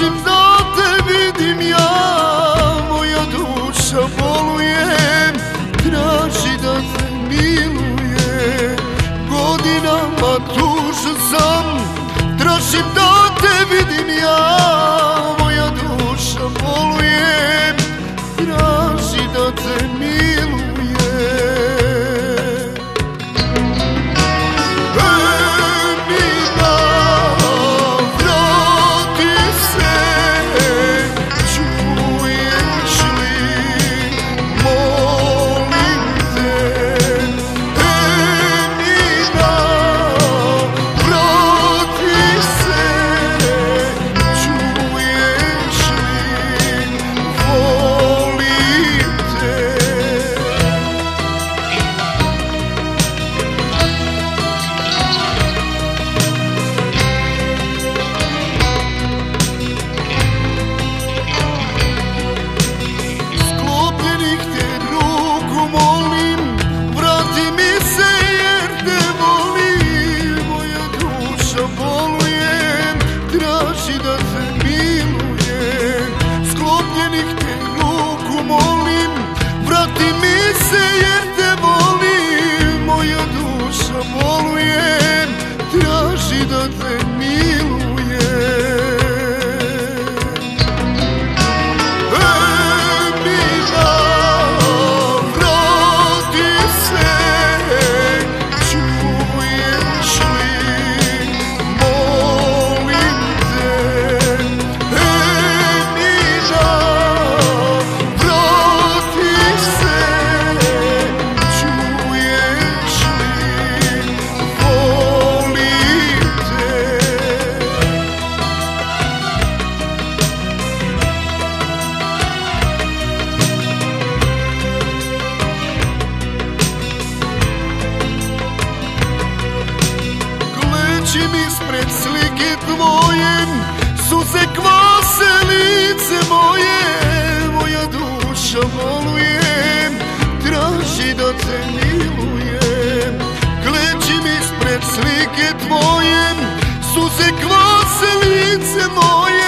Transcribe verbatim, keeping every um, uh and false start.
tražim da te vidim ja, moja duša boluje, traži da te miluje. Godinama tužan sam, tražim da te vidim ja, moja duša boluje, traži da te miluje. Traži da te miluje. Emina, vrati se, čuješ li, molim te. Emina, vrati se, čuješ li, Gleđim ispred slike tvoje, suze kvase lice moje, moja duša boluje, traži da te miluje. Gleđim ispred slike tvoje, suze kvase lice moje,